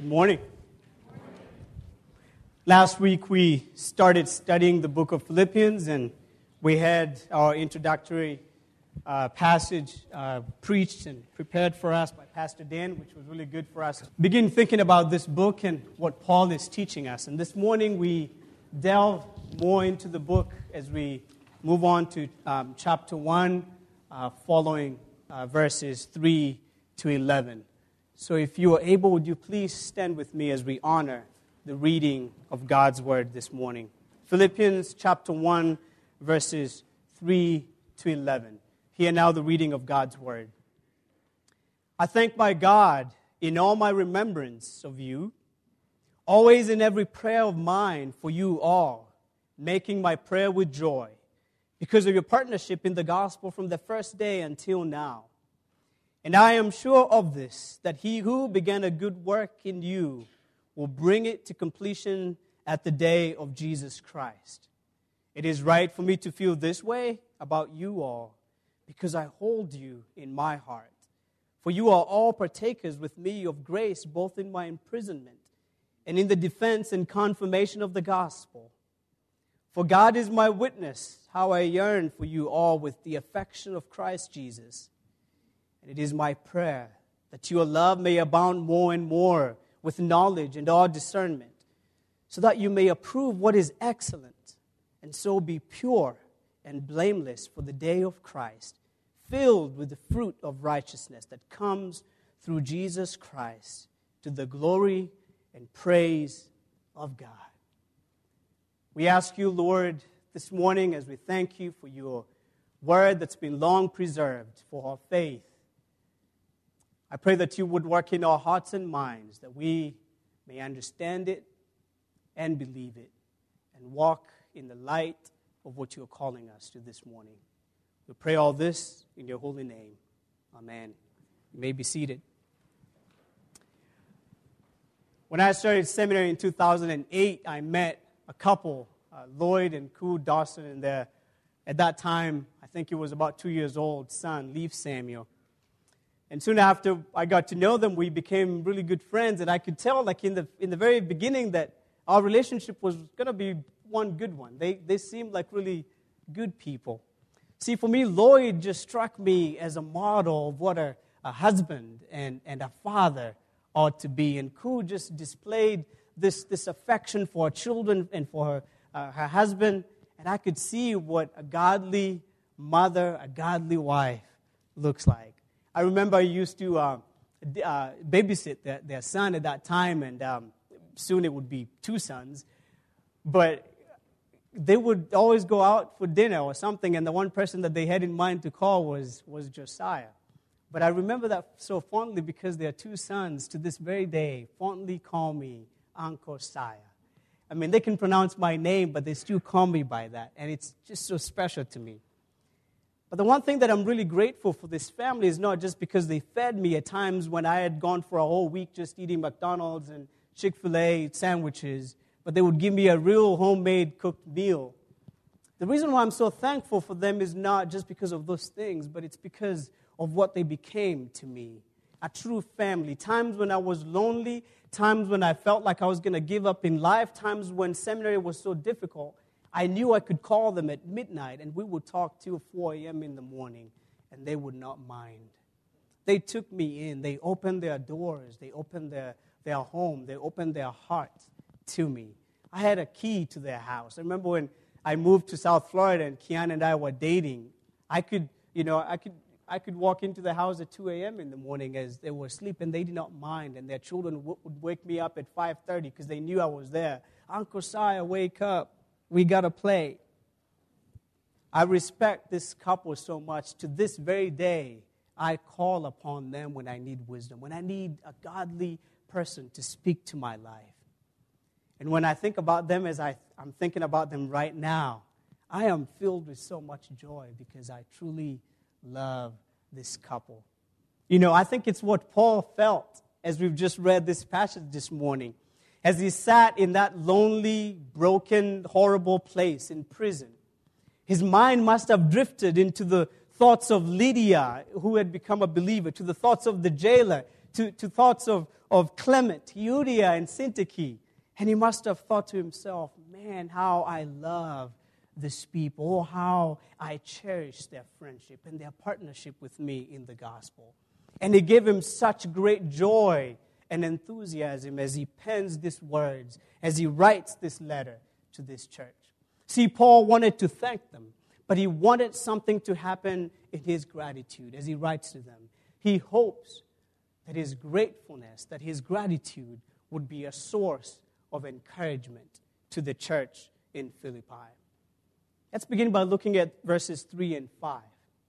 Good morning. Last week we started studying the book of Philippians, and we had our introductory passage preached and prepared for us by Pastor Dan, which was really good for us to begin thinking about this book and what Paul is teaching us. And this morning we delve more into the book as we move on to chapter 1, following verses 3 to 11. So if you are able, would you please stand with me as we honor the reading of God's Word this morning. Philippians chapter 1, verses 3 to 11. Hear now the reading of God's Word. I thank my God in all my remembrance of you, always in every prayer of mine for you all, making my prayer with joy, because of your partnership in the gospel from the first day until now. And I am sure of this, that he who began a good work in you will bring it to completion at the day of Jesus Christ. It is right for me to feel this way about you all, because I hold you in my heart. For you are all partakers with me of grace, both in my imprisonment and in the defense and confirmation of the gospel. For God is my witness, how I yearn for you all with the affection of Christ Jesus. And it is my prayer that your love may abound more and more with knowledge and all discernment, so that you may approve what is excellent, and so be pure and blameless for the day of Christ, filled with the fruit of righteousness that comes through Jesus Christ, to the glory and praise of God. We ask you, Lord, this morning as we thank you for your word that's been long preserved for our faith. I pray that you would work in our hearts and minds, that we may understand it and believe it, and walk in the light of what you are calling us to this morning. We pray all this in your holy name. Amen. You may be seated. When I started seminary in 2008, I met a couple, Lloyd and Koo Dawson, and their, at that time, I think he was about 2 years old, son, Leaf Samuel. And soon after I got to know them, we became really good friends, and I could tell, like in the very beginning, that our relationship was going to be one good one. They seemed like really good people. See, for me, Lloyd just struck me as a model of what a husband and a father ought to be, and Koo just displayed this affection for her children and for her husband, and I could see what a godly mother, a godly wife looks like. I remember I used to babysit their son at that time, and soon it would be two sons. But they would always go out for dinner or something, and the one person that they had in mind to call was Josiah. But I remember that so fondly because their two sons, to this very day, fondly call me Uncle Saya. I mean, they can pronounce my name, but they still call me by that, and it's just so special to me. But the one thing that I'm really grateful for this family is not just because they fed me at times when I had gone for a whole week just eating McDonald's and Chick-fil-A sandwiches, but they would give me a real homemade cooked meal. The reason why I'm so thankful for them is not just because of those things, but it's because of what they became to me. A true family. Times when I was lonely, times when I felt like I was going to give up in life, times when seminary was so difficult, I knew I could call them at midnight, and we would talk till 4 a.m. in the morning, and they would not mind. They took me in. They opened their doors. They opened their home. They opened their hearts to me. I had a key to their house. I remember when I moved to South Florida and Kiana and I were dating, I could walk into the house at 2 a.m. in the morning as they were asleep, and they did not mind, and their children would wake me up at 5:30 because they knew I was there. Uncle Saya, wake up. We got to play. I respect this couple so much. To this very day, I call upon them when I need wisdom, when I need a godly person to speak to my life. And when I think about them as I'm thinking about them right now, I am filled with so much joy because I truly love this couple. You know, I think it's what Paul felt as we've just read this passage this morning. As he sat in that lonely, broken, horrible place in prison, his mind must have drifted into the thoughts of Lydia, who had become a believer, to the thoughts of the jailer, to thoughts of Clement, Euodia, and Syntyche. And he must have thought to himself, man, how I love this people, or how I cherish their friendship and their partnership with me in the gospel. And it gave him such great joy and enthusiasm as he pens these words, as he writes this letter to this church. See, Paul wanted to thank them, but he wanted something to happen in his gratitude as he writes to them. He hopes that his gratefulness, that his gratitude would be a source of encouragement to the church in Philippi. Let's begin by looking at verses 3 and 5.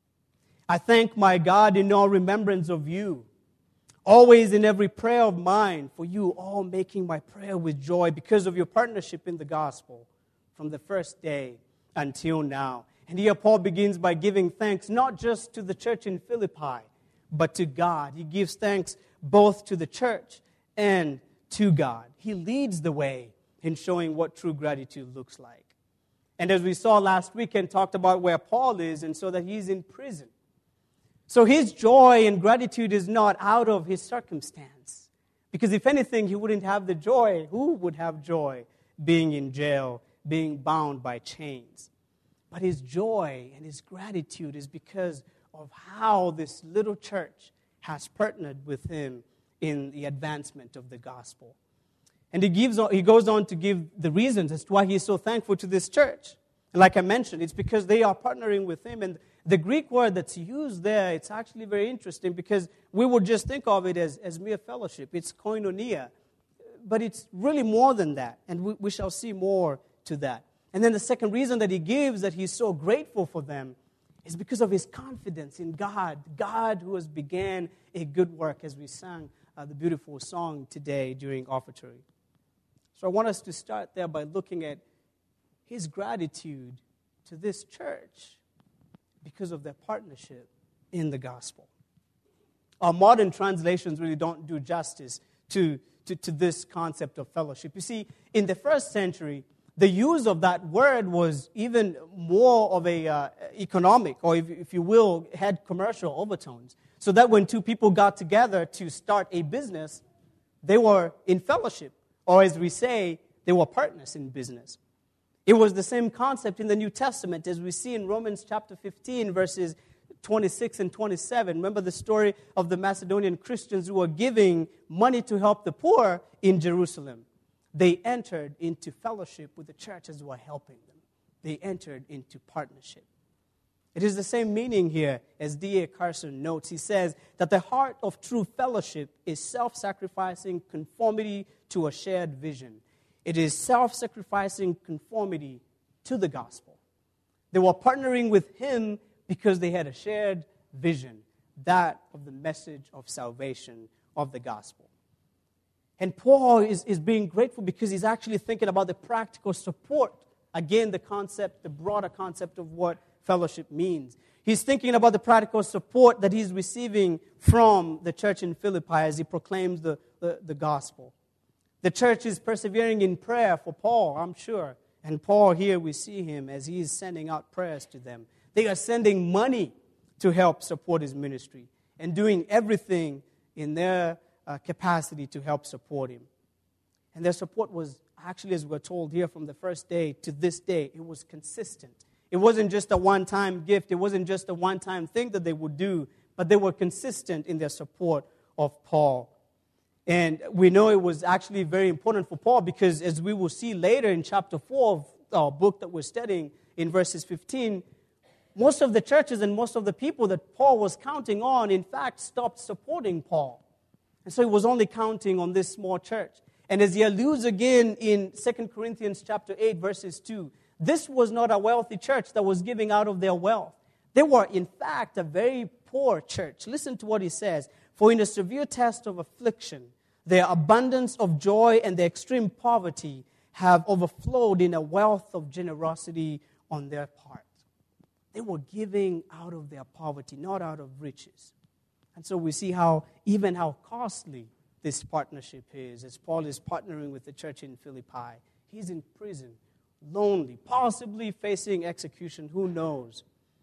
I thank my God in all remembrance of you, always in every prayer of mine, for you all making my prayer with joy because of your partnership in the gospel from the first day until now. And here Paul begins by giving thanks not just to the church in Philippi, but to God. He gives thanks both to the church and to God. He leads the way in showing what true gratitude looks like. And as we saw last week and talked about where Paul is, and so that he's in prison. So his joy and gratitude is not out of his circumstance. Because if anything, he wouldn't have the joy. Who would have joy being in jail, being bound by chains? But his joy and his gratitude is because of how this little church has partnered with him in the advancement of the gospel. And he goes on to give the reasons as to why he's so thankful to this church. And like I mentioned, it's because they are partnering with him. And the Greek word that's used there, it's actually very interesting because we would just think of it as mere fellowship. It's koinonia. But it's really more than that. And we shall see more to that. And then the second reason that he gives that he's so grateful for them is because of his confidence in God. God who has began a good work, as we sang the beautiful song today during offertory. So I want us to start there by looking at his gratitude to this church because of their partnership in the gospel. Our modern translations really don't do justice to this concept of fellowship. You see, in the first century, the use of that word was even more of a economic, or if you will, had commercial overtones. So that when two people got together to start a business, they were in fellowship. Or as we say, they were partners in business. It was the same concept in the New Testament as we see in Romans chapter 15, verses 26 and 27. Remember the story of the Macedonian Christians who were giving money to help the poor in Jerusalem. They entered into fellowship with the churches who were helping them. They entered into partnership. It is the same meaning here as D.A. Carson notes. He says that the heart of true fellowship is self-sacrificing conformity to a shared vision. It is self-sacrificing conformity to the gospel. They were partnering with him because they had a shared vision, that of the message of salvation of the gospel. And Paul is being grateful because he's actually thinking about the practical support. Again, the broader concept of what fellowship means. He's thinking about the practical support that he's receiving from the church in Philippi as he proclaims the gospel. The church is persevering in prayer for Paul, I'm sure. And Paul here, we see him as he is sending out prayers to them. They are sending money to help support his ministry and doing everything in their capacity to help support him. And their support was actually, as we're told here, from the first day to this day, it was consistent. It wasn't just a one-time gift. It wasn't just a one-time thing that they would do, but they were consistent in their support of Paul. And we know it was actually very important for Paul because, as we will see later in chapter 4 of our book that we're studying in verses 15, most of the churches and most of the people that Paul was counting on, in fact, stopped supporting Paul. And so he was only counting on this small church. And as he alludes again in 2 Corinthians chapter 8, verses 2, this was not a wealthy church that was giving out of their wealth. They were, in fact, a very poor church. Listen to what he says. For in a severe test of affliction, their abundance of joy and their extreme poverty have overflowed in a wealth of generosity on their part. They were giving out of their poverty, not out of riches. And so we see how costly this partnership is. As Paul is partnering with the church in Philippi, he's in prison, lonely, possibly facing execution, who knows.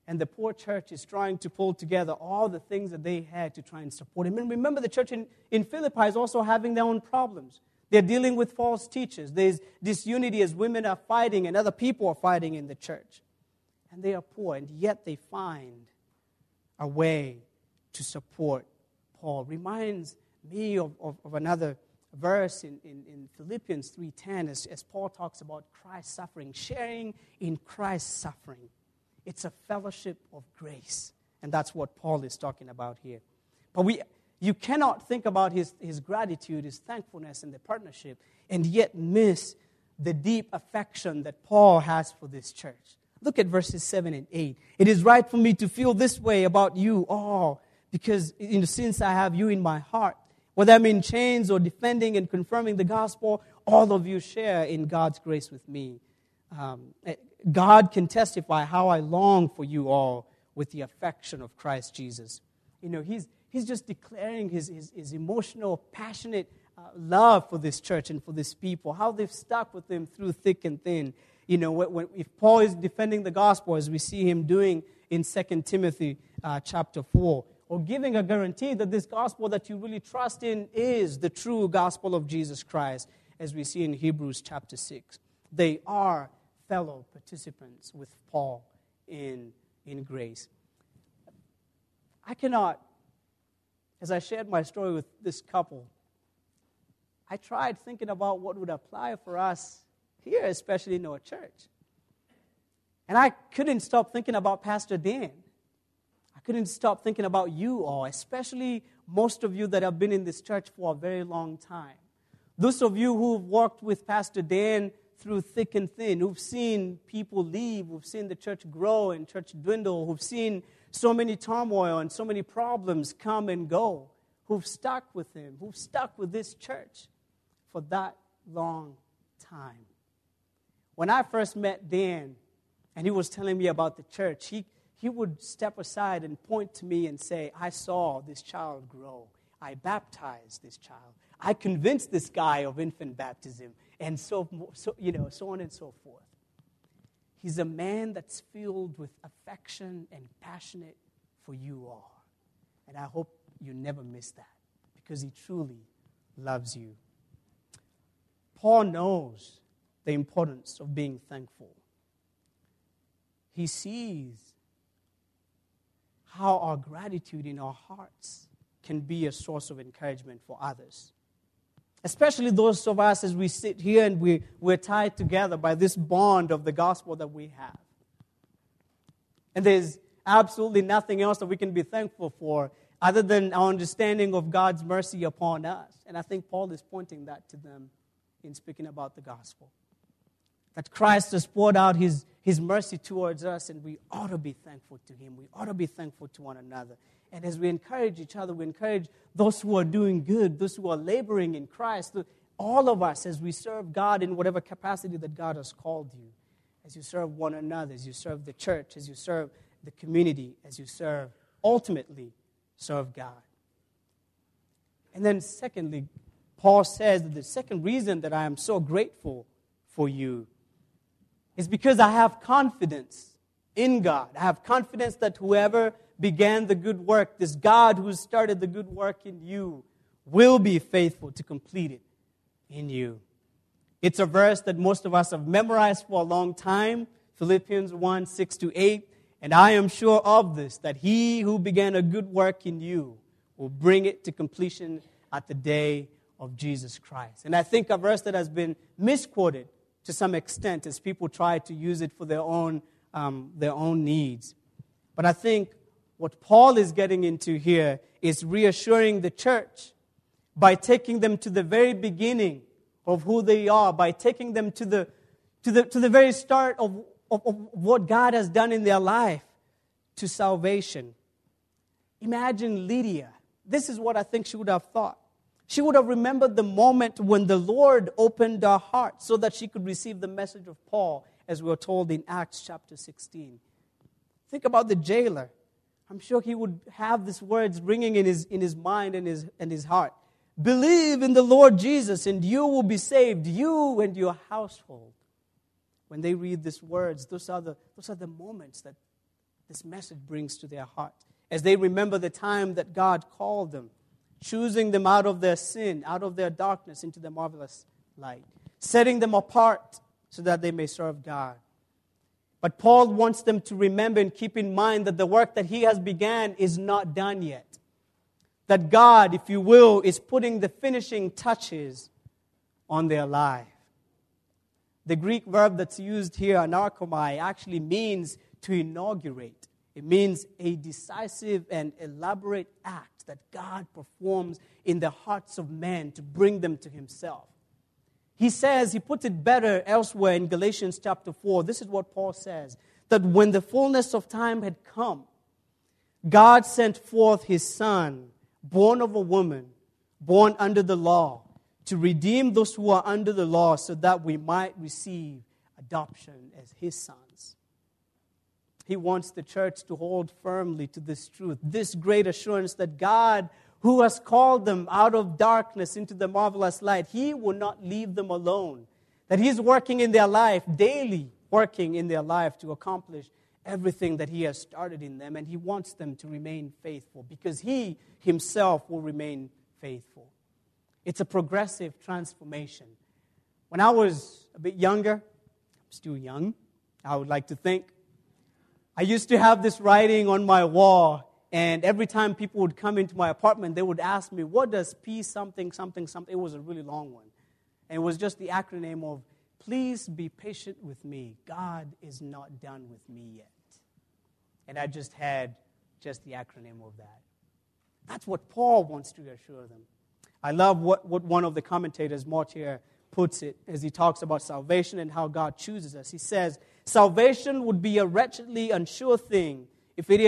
And the poor church is trying to pull together all the things that they had to try and support him. And remember, the church in Philippi is also having their own problems. They're dealing with false teachers. There's disunity as women are fighting and other people are fighting in the church. And they are poor, and yet they find a way to support Paul. Reminds me of another verse in Philippians 3:10 as Paul talks about Christ's suffering, sharing in Christ's suffering. It's a fellowship of grace. And that's what Paul is talking about here. But you cannot think about his gratitude, his thankfulness, and the partnership, and yet miss the deep affection that Paul has for this church. Look at verses 7 and 8. It is right for me to feel this way about you all, because since I have you in my heart, whether I'm in chains or defending and confirming the gospel, all of you share in God's grace with me. God can testify how I long for you all with the affection of Christ Jesus. He's just declaring his emotional, passionate love for this church and for this people, how they've stuck with him through thick and thin. If Paul is defending the gospel, as we see him doing in 2 Timothy chapter 4, or giving a guarantee that this gospel that you really trust in is the true gospel of Jesus Christ, as we see in Hebrews chapter 6. They are fellow participants with Paul in grace. I cannot, as I shared my story with this couple, I tried thinking about what would apply for us here, especially in our church. And I couldn't stop thinking about Pastor Dan. I couldn't stop thinking about you all, especially most of you that have been in this church for a very long time. Those of you who've walked with Pastor Dan through thick and thin, who've seen people leave, who've seen the church grow and church dwindle, who've seen so many turmoil and so many problems come and go, who've stuck with him, who've stuck with this church for that long time. When I first met Dan, and he was telling me about the church, he would step aside and point to me and say, I saw this child grow. I baptized this child. I convinced this guy of infant baptism, and so on and so forth. He's a man that's filled with affection and passionate for you all. And I hope you never miss that, because he truly loves you. Paul knows the importance of being thankful. He sees how our gratitude in our hearts can be a source of encouragement for others. Especially those of us as we sit here and we're tied together by this bond of the gospel that we have. And there's absolutely nothing else that we can be thankful for other than our understanding of God's mercy upon us. And I think Paul is pointing that to them in speaking about the gospel. That Christ has poured out his mercy towards us, and we ought to be thankful to him. We ought to be thankful to one another. And as we encourage each other, we encourage those who are doing good, those who are laboring in Christ, all of us as we serve God in whatever capacity that God has called you, as you serve one another, as you serve the church, as you serve the community, as you ultimately serve God. And then secondly, Paul says that the second reason that I am so grateful for you is because I have confidence in God. I have confidence that whoever began the good work, this God who started the good work in you, will be faithful to complete it in you. It's a verse that most of us have memorized for a long time, Philippians 1, 6-8. And I am sure of this, that he who began a good work in you will bring it to completion at the day of Jesus Christ. And I think a verse that has been misquoted to some extent as people try to use it for their own needs. But I think what Paul is getting into here is reassuring the church by taking them to the very beginning of who they are, by taking them to the very start of what God has done in their life to salvation. Imagine Lydia. This is what I think she would have thought. She would have remembered the moment when the Lord opened her heart so that she could receive the message of Paul, as we're told in Acts chapter 16. Think about the jailer. I'm sure he would have these words ringing in his mind and his heart. Believe in the Lord Jesus and you will be saved, you and your household. When they read these words, those are the moments that this message brings to their heart as they remember the time that God called them, choosing them out of their sin, out of their darkness into the marvelous light, setting them apart so that they may serve God. But Paul wants them to remember and keep in mind that the work that he has began is not done yet. That God, if you will, is putting the finishing touches on their life. The Greek verb that's used here, anarchomai, actually means to inaugurate. It means a decisive and elaborate act that God performs in the hearts of men to bring them to himself. He says, he puts it better elsewhere in Galatians chapter 4. This is what Paul says, that when the fullness of time had come, God sent forth his Son, born of a woman, born under the law, to redeem those who are under the law so that we might receive adoption as his sons. He wants the church to hold firmly to this truth, this great assurance that God, who has called them out of darkness into the marvelous light, he will not leave them alone. That he's working in their life, daily working in their life to accomplish everything that he has started in them. And he wants them to remain faithful because he himself will remain faithful. It's a progressive transformation. When I was a bit younger, I'm still young, I would like to think, I used to have this writing on my wall. And every time people would come into my apartment, they would ask me, what does P something, something, something? It was a really long one. And it was just the acronym of, please be patient with me. God is not done with me yet. And I just had just the acronym of that. That's what Paul wants to assure them. I love what one of the commentators, Mortier, puts it as he talks about salvation and how God chooses us. He says, salvation would be a wretchedly unsure thing if it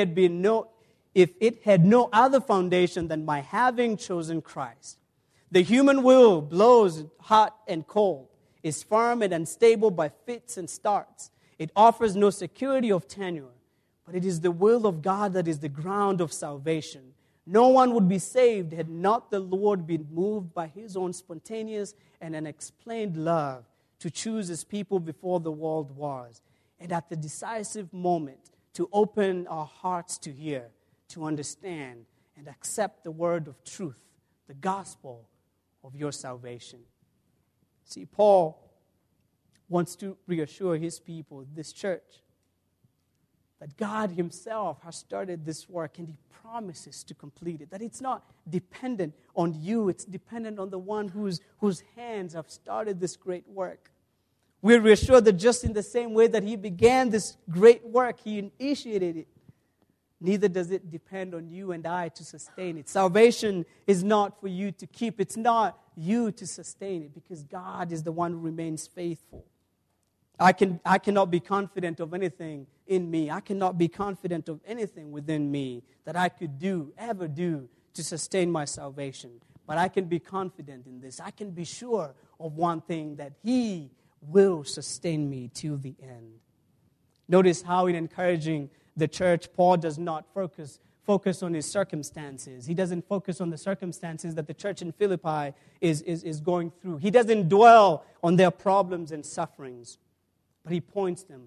had no other foundation than my having chosen Christ. The human will blows hot and cold, is firm and unstable by fits and starts. It offers no security of tenure, but it is the will of God that is the ground of salvation. No one would be saved had not the Lord been moved by his own spontaneous and unexplained love to choose his people before the world was, and at the decisive moment to open our hearts to hear, to understand and accept the word of truth, the gospel of your salvation. See, Paul wants to reassure his people, this church, that God himself has started this work and he promises to complete it. That it's not dependent on you, it's dependent on the one whose hands have started this great work. We're reassured that just in the same way that he began this great work, he initiated it. Neither does it depend on you and I to sustain it. Salvation is not for you to keep. It's not you to sustain it because God is the one who remains faithful. I cannot be confident of anything in me. I cannot be confident of anything within me that I could ever do to sustain my salvation. But I can be confident in this. I can be sure of one thing, that he will sustain me till the end. Notice how in encouraging the church, Paul does not focus on his circumstances. He doesn't focus on the circumstances that the church in Philippi is going through. He doesn't dwell on their problems and sufferings. But he points them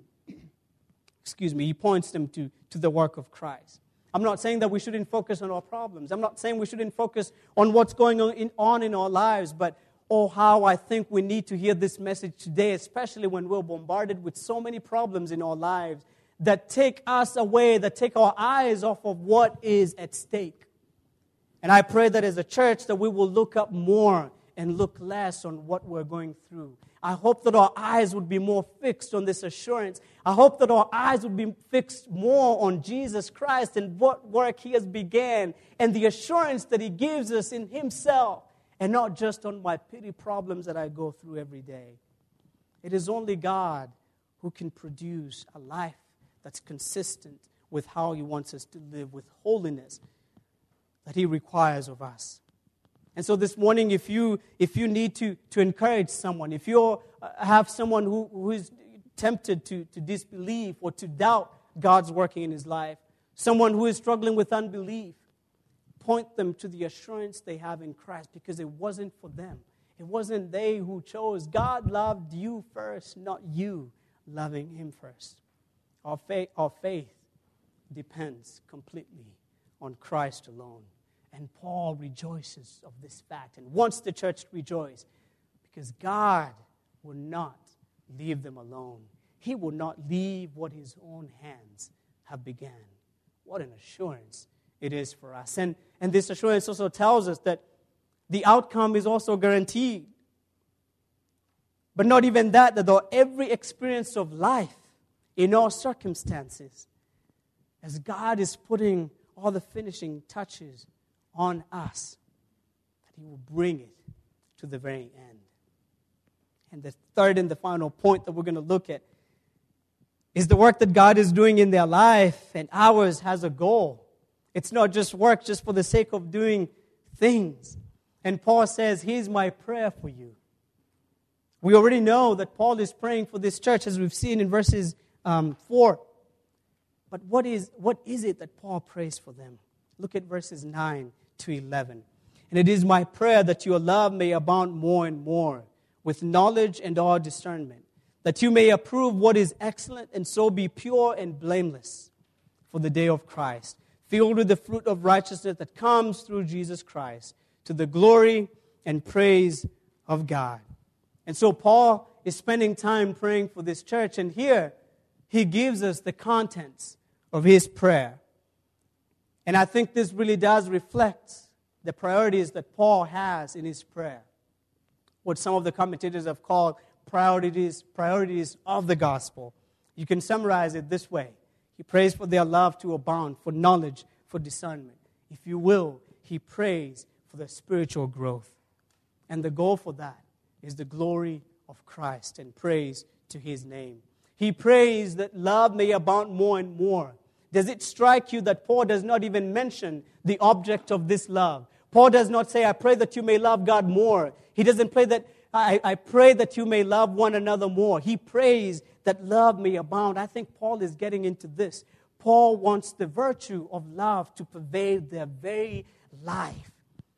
to the work of Christ. I'm not saying that we shouldn't focus on our problems. I'm not saying we shouldn't focus on what's going on in our lives, but how I think we need to hear this message today, especially when we're bombarded with so many problems in our lives that take us away, that take our eyes off of what is at stake. And I pray that as a church that we will look up more and look less on what we're going through. I hope that our eyes would be more fixed on this assurance. I hope that our eyes would be fixed more on Jesus Christ and what work he has began and the assurance that he gives us in himself, and not just on my petty problems that I go through every day. It is only God who can produce a life that's consistent with how he wants us to live, with holiness that he requires of us. And so this morning, if you need to encourage someone, if you have someone who is tempted to disbelieve or to doubt God's working in his life, someone who is struggling with unbelief, point them to the assurance they have in Christ, because it wasn't for them. It wasn't they who chose. God loved you first, not you loving him first. Our faith depends completely on Christ alone. And Paul rejoices of this fact and wants the church to rejoice because God will not leave them alone. He will not leave what his own hands have begun. What an assurance it is for us. And this assurance also tells us that the outcome is also guaranteed. But not even that, though every experience of life, in all circumstances, as God is putting all the finishing touches on us, that he will bring it to the very end. And the third and the final point that we're going to look at is the work that God is doing in their life, and ours has a goal. It's not just work just for the sake of doing things. And Paul says, here's my prayer for you. We already know that Paul is praying for this church, as we've seen in verses 4. But what is it that Paul prays for them? Look at verses 9 to 11. And it is my prayer that your love may abound more and more with knowledge and all discernment, that you may approve what is excellent and so be pure and blameless for the day of Christ, filled with the fruit of righteousness that comes through Jesus Christ, to the glory and praise of God. And so Paul is spending time praying for this church, and here he gives us the contents of his prayer. And I think this really does reflect the priorities that Paul has in his prayer. What some of the commentators have called priorities of the gospel. You can summarize it this way. He prays for their love to abound, for knowledge, for discernment. If you will, he prays for their spiritual growth. And the goal for that is the glory of Christ and praise to his name. He prays that love may abound more and more. Does it strike you that Paul does not even mention the object of this love? Paul does not say, I pray that you may love God more. He doesn't pray that, I pray that you may love one another more. He prays that love may abound. I think Paul is getting into this. Paul wants the virtue of love to pervade their very life.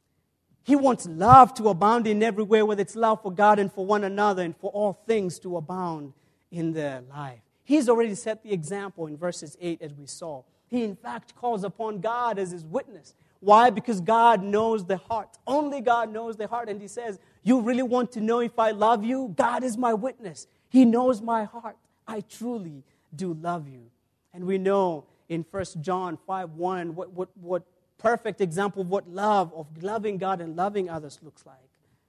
He wants love to abound in every way, whether it's love for God and for one another and for all things to abound in their life. He's already set the example in verses 8 as we saw. He in fact calls upon God as his witness. Why? Because God knows the heart. Only God knows the heart. And he says, you really want to know if I love you? God is my witness. He knows my heart. I truly do love you. And we know in 1 John 5:1 what perfect example of what love, of loving God and loving others looks like.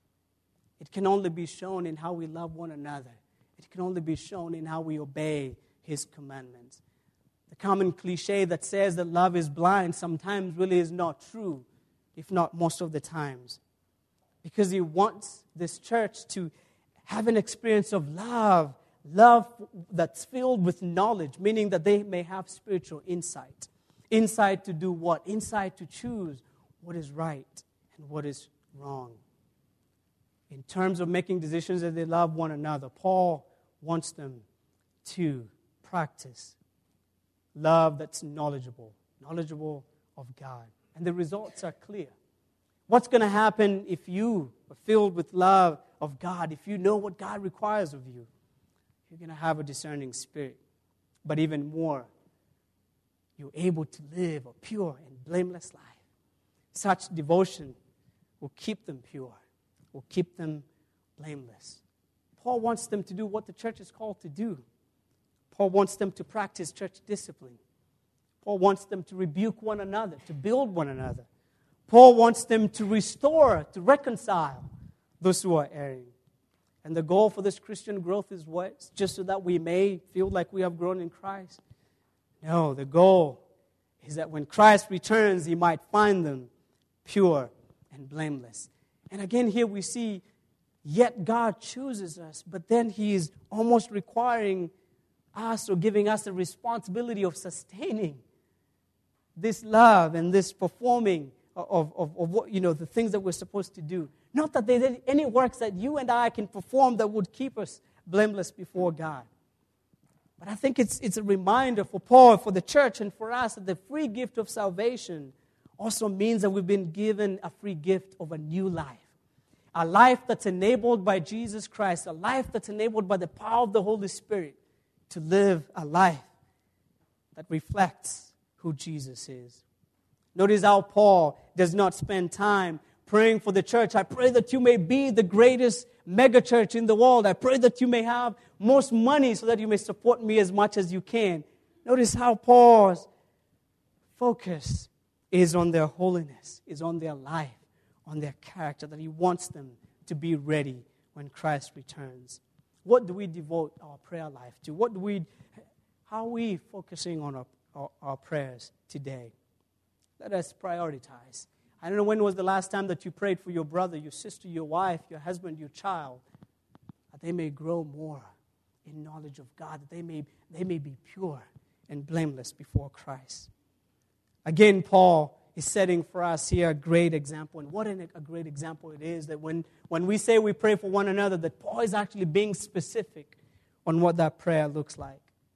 It can only be shown in how we love one another. It can only be shown in how we obey his commandments. The common cliche that says that love is blind sometimes really is not true, if not most of the times. Because he wants this church to have an experience of love that's filled with knowledge, meaning that they may have spiritual insight. Insight to do what? Insight to choose what is right and what is wrong. In terms of making decisions that they love one another, Paul wants them to practice love that's knowledgeable of God. And the results are clear. What's going to happen if you are filled with love of God, if you know what God requires of you? You're going to have a discerning spirit. But even more, you're able to live a pure and blameless life. Such devotion will keep them pure, will keep them blameless. Paul wants them to do what the church is called to do. Paul wants them to practice church discipline. Paul wants them to rebuke one another, to build one another. Paul wants them to restore, to reconcile those who are erring. And the goal for this Christian growth is what? It's just so that we may feel like we have grown in Christ? No, the goal is that when Christ returns, he might find them pure and blameless. And again, here we see, yet God chooses us, but then he is almost requiring us or giving us the responsibility of sustaining this love and this performing of what, the things that we're supposed to do. Not that there's any works that you and I can perform that would keep us blameless before God. But I think it's a reminder for Paul, for the church, and for us that the free gift of salvation also means that we've been given a free gift of a new life. A life that's enabled by Jesus Christ, a life that's enabled by the power of the Holy Spirit to live a life that reflects who Jesus is. Notice how Paul does not spend time praying for the church. I pray that you may be the greatest mega church in the world. I pray that you may have most money so that you may support me as much as you can. Notice how Paul's focus is on their holiness, is on their life, on their character, that he wants them to be ready when Christ returns. What do we devote our prayer life to? How are we focusing on our prayers today? Let us prioritize. I don't know when was the last time that you prayed for your brother, your sister, your wife, your husband, your child, that they may grow more in knowledge of God, that they may be pure and blameless before Christ. Again, Paul is setting for us here a great example. And what a great example it is that when we say we pray for one another, that Paul is actually being specific on what that prayer looks like.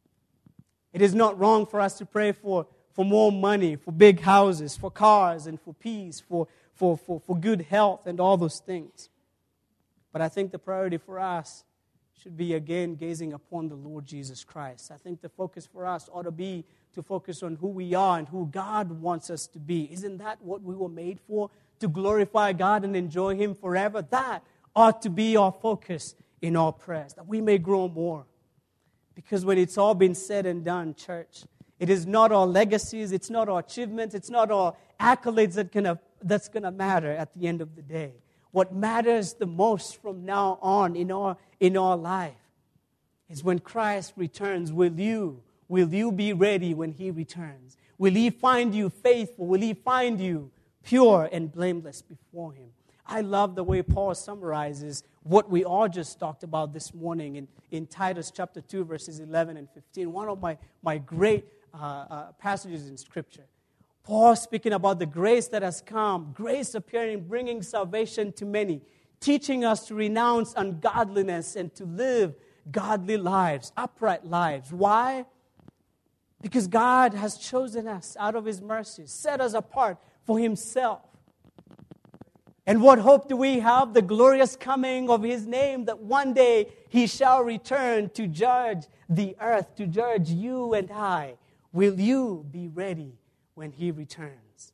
It is not wrong for us to pray for more money, for big houses, for cars, and for peace, for good health, and all those things. But I think the priority for us should be, again, gazing upon the Lord Jesus Christ. I think the focus for us ought to be to focus on who we are and who God wants us to be. Isn't that what we were made for? To glorify God and enjoy Him forever? That ought to be our focus in our prayers, that we may grow more. Because when it's all been said and done, church, it is not our legacies, it's not our achievements, it's not our accolades that's going to matter at the end of the day. What matters the most from now on in our life is when Christ returns. Will you be ready when He returns? Will He find you faithful? Will He find you pure and blameless before Him? I love the way Paul summarizes what we all just talked about this morning in Titus chapter 2, verses 11 and 15. One of my great passages in Scripture. Paul speaking about the grace that has come, grace appearing, bringing salvation to many, teaching us to renounce ungodliness and to live godly lives, upright lives. Why? Because God has chosen us out of His mercy, set us apart for Himself. And what hope do we have? The glorious coming of His name, that one day He shall return to judge the earth, to judge you and I. Will you be ready when He returns?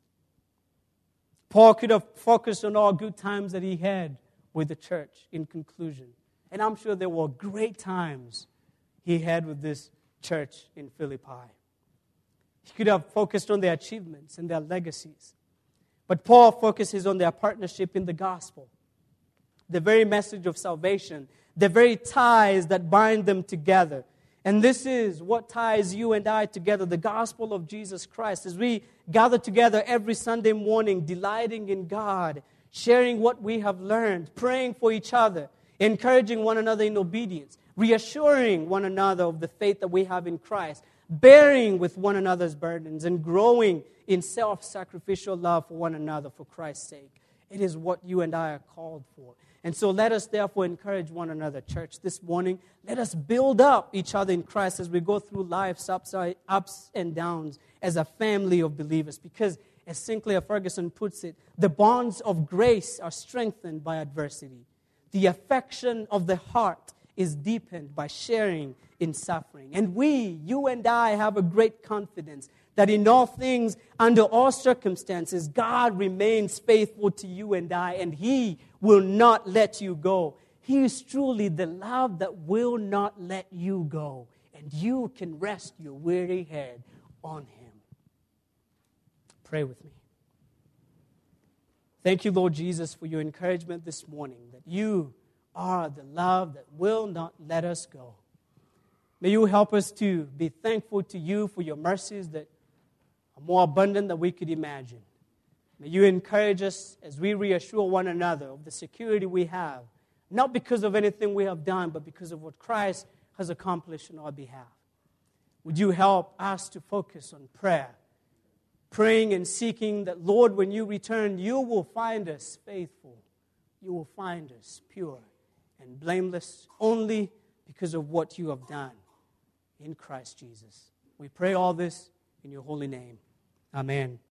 Paul could have focused on all good times that he had with the church in conclusion. And I'm sure there were great times he had with this church in Philippi. He could have focused on their achievements and their legacies. But Paul focuses on their partnership in the gospel, the very message of salvation, the very ties that bind them together. And this is what ties you and I together, the gospel of Jesus Christ. As we gather together every Sunday morning, delighting in God, sharing what we have learned, praying for each other, encouraging one another in obedience, reassuring one another of the faith that we have in Christ, bearing with one another's burdens, and growing in self-sacrificial love for one another for Christ's sake. It is what you and I are called for. And so let us therefore encourage one another, church, this morning. Let us build up each other in Christ as we go through life's ups and downs as a family of believers. Because, as Sinclair Ferguson puts it, the bonds of grace are strengthened by adversity. The affection of the heart is deepened by sharing in suffering. And you and I, have a great confidence that in all things, under all circumstances, God remains faithful to you and I, and He will not let you go. He is truly the love that will not let you go, and you can rest your weary head on Him. Pray with me. Thank you, Lord Jesus, for your encouragement this morning, that you are the love that will not let us go. May you help us to be thankful to you for your mercies that are more abundant than we could imagine. May you encourage us as we reassure one another of the security we have, not because of anything we have done, but because of what Christ has accomplished on our behalf. Would you help us to focus on prayer, praying and seeking that, Lord, when you return, you will find us faithful. You will find us pure and blameless only because of what you have done in Christ Jesus. We pray all this in your holy name. Amen.